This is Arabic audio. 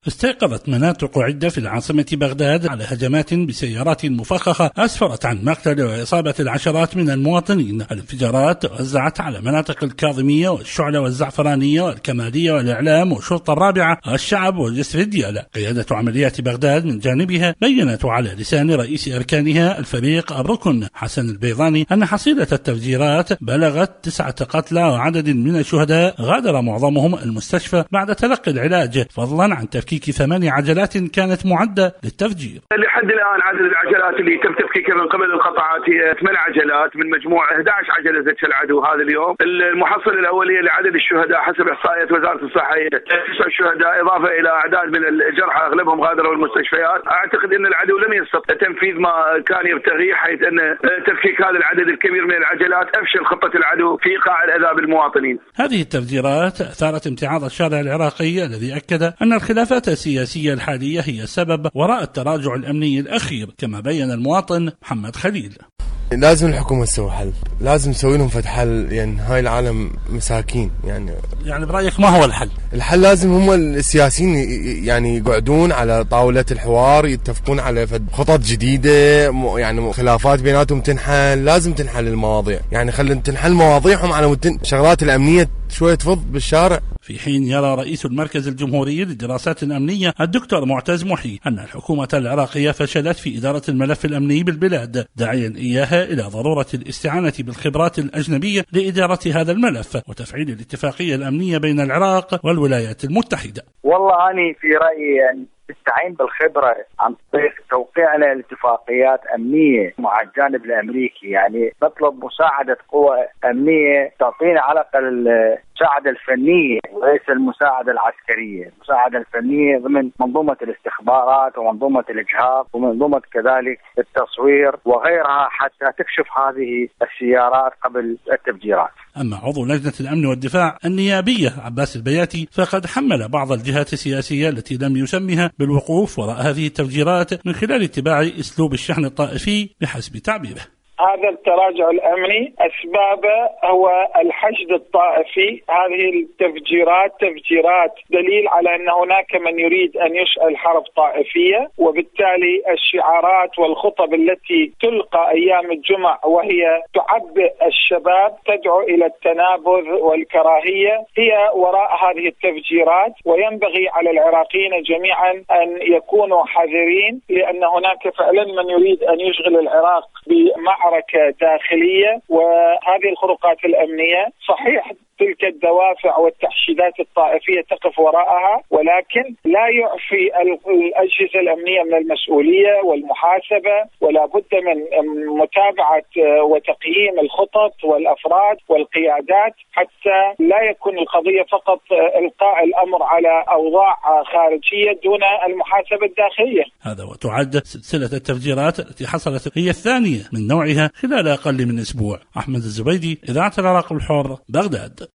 استيقظت مناطق عدة في العاصمة بغداد على هجمات بسيارات مفخخة أسفرت عن مقتل وإصابة العشرات من المواطنين. الانفجارات توزعت على مناطق الكاظمية والشعلة والزعفرانية والكمالية والإعلام والشرطة الرابعة والشعب وجسر الديالى. قيادة عمليات بغداد من جانبها بيّنت على لسان رئيس أركانها الفريق الركن حسن البيضاني أن حصيلة التفجيرات بلغت 9 قتلى وعدد من الشهداء غادر معظمهم المستشفى بعد تلقي العلاج، فضلا عن تفكيك 8 عجلات كانت معدة للتفجير. لحد الآن عدد العجلات اللي تم تفكيكها من قبل القطاعات هي 8 عجلات من مجموع 11 عجلة زج العدو هذا اليوم. المحصلة الأولية لعدد الشهداء حسب إحصائيات وزارة الصحة 9 شهداء إضافة إلى أعداد من الجرحى أغلبهم غادروا المستشفيات. أعتقد أن العدو لم يستطع تنفيذ ما كان يبتغيه، حيث أن تفكيك هذا العدد الكبير من العجلات أفشل خطة العدو في إيقاع الأذى بالمواطنين. هذه التفجيرات أثارت امتعاض الشارع العراقي الذي أكد أن الخلافات السياسية الحالية هي السبب وراء التراجع الأمني الأخير، كما بين المواطن محمد خليل. لازم الحكومة تسوي حل، لازم تسوي لهم فتح حل، يعني هاي العالم مساكين. يعني برأيك ما هو الحل؟ الحل لازم هم السياسيين يعني يقعدون على طاولة الحوار، يتفقون على خطط جديدة، يعني خلافات بيناتهم تنحل، لازم تنحل المواضيع، يعني خلينا تنحل مواضيعهم على شغلات الأمنية شوية تفض بالشارع. في حين يرى رئيس المركز الجمهوري للدراسات الأمنية الدكتور معتز محي أن الحكومة العراقية فشلت في إدارة الملف الأمني بالبلاد، داعيا إياها إلى ضرورة الاستعانة بالخبرات الأجنبية لإدارة هذا الملف وتفعيل الاتفاقية الأمنية بين العراق والولايات المتحدة. والله أنا في رأيي أن نستعين بالخبرة عن طريق توقيعنا لاتفاقيات أمنية مع الجانب الأمريكي، يعني نطلب مساعدة قوى أمنية تعطينا على الأقل المساعدة الفنية وليس المساعدة العسكرية، المساعدة الفنية ضمن منظومة الاستخبارات ومنظومة الإجهاض ومنظومة كذلك التصوير وغيرها حتى تكشف هذه السيارات قبل التفجيرات. أما عضو لجنة الأمن والدفاع النيابية عباس البياتي فقد حمل بعض الجهات السياسية التي لم يسمها بالوقوف وراء هذه التفجيرات من خلال اتباع أسلوب الشحن الطائفي بحسب تعبيره. هذا التراجع الأمني أسبابه هو الحشد الطائفي. هذه التفجيرات تفجيرات دليل على أن هناك من يريد أن يشعل حرب طائفية، وبالتالي الشعارات والخطب التي تلقى أيام الجمع وهي تعبئ الشباب تدعو إلى التنابذ والكراهية هي وراء هذه التفجيرات. وينبغي على العراقيين جميعا أن يكونوا حذرين، لأن هناك فعلا من يريد أن يشغل العراق بمعركة داخلية، وهذه الخروقات الأمنية صحيح تلك الدوافع والتحشيدات الطائفية تقف وراءها، ولكن لا يعفي الأجهزة الأمنية من المسؤولية والمحاسبة، ولا بد من متابعة وتقييم الخطط والأفراد والقيادات حتى لا يكون القضية فقط إلقاء الأمر على أوضاع خارجية دون المحاسبة الداخلية. هذا وتعد سلسلة التفجيرات التي حصلت هي الثانية من نوعها خلال أقل من أسبوع. أحمد الزبيدي، إذاعة العراق الحر، بغداد.